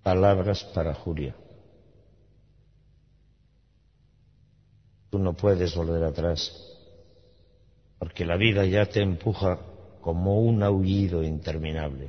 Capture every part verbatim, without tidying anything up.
Palabras para Julia. Tú no puedes volver atrás, porque la vida ya te empuja como un aullido interminable.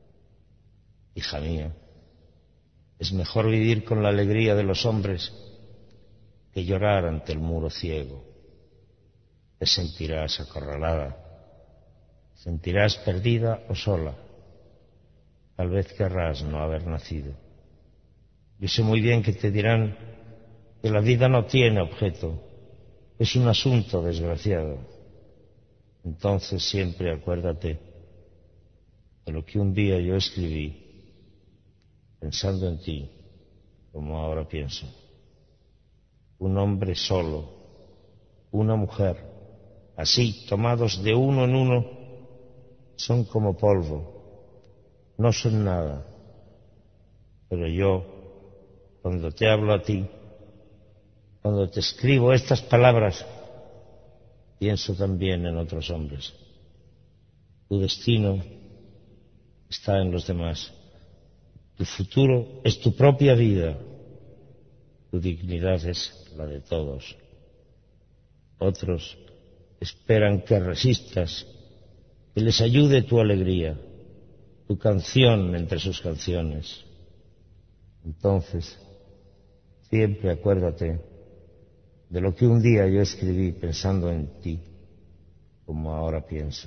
Hija mía, es mejor vivir con la alegría de los hombres que llorar ante el muro ciego. Te sentirás acorralada, sentirás perdida o sola. Tal vez querrás no haber nacido. Yo sé muy bien que te dirán que la vida no tiene objeto, es un asunto desgraciado. Entonces siempre acuérdate de lo que un día yo escribí, pensando en ti, como ahora pienso. Un hombre solo, una mujer, así, tomados de uno en uno, son como polvo, no son nada. Pero yo, cuando te hablo a ti, cuando te escribo estas palabras, pienso también en otros hombres. Tu destino está en los demás. Tu futuro es tu propia vida. Tu dignidad es la de todos. Otros esperan que resistas, que les ayude tu alegría, tu canción entre sus canciones. Entonces, siempre acuérdate de lo que un día yo escribí pensando en ti, como ahora pienso.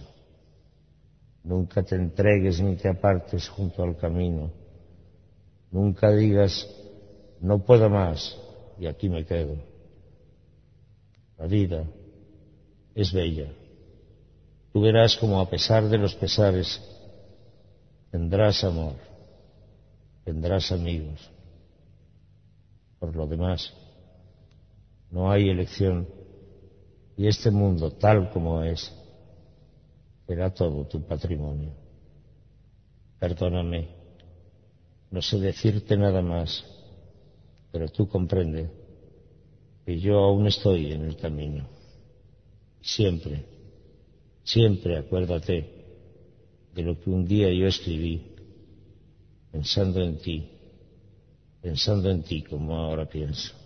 Nunca te entregues ni te apartes junto al camino. Nunca digas, no puedo más y aquí me quedo. La vida es bella. Tú verás como a pesar de los pesares tendrás amor, tendrás amigos. Por lo demás, no hay elección y este mundo, tal como es, será todo tu patrimonio. Perdóname, no sé decirte nada más, pero tú comprende que yo aún estoy en el camino. Siempre, siempre acuérdate de lo que un día yo escribí, pensando en ti, pensando en ti como ahora pienso.